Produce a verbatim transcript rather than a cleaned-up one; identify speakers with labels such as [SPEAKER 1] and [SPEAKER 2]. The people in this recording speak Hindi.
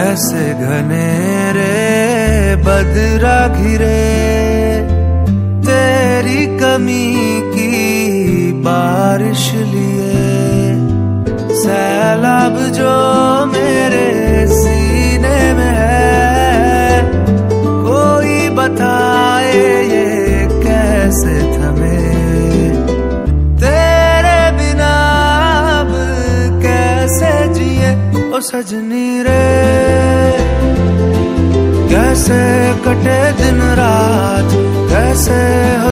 [SPEAKER 1] कैसे घनेरे बदरा घिरे तेरी कमी की बारिश लिए, सैलाब जो मेरे सीने में है कोई बताए ये कैसे थमे, तेरे बिना अब कैसे जिए ओ सजनी रे, कैसे कटे दिन रात कैसे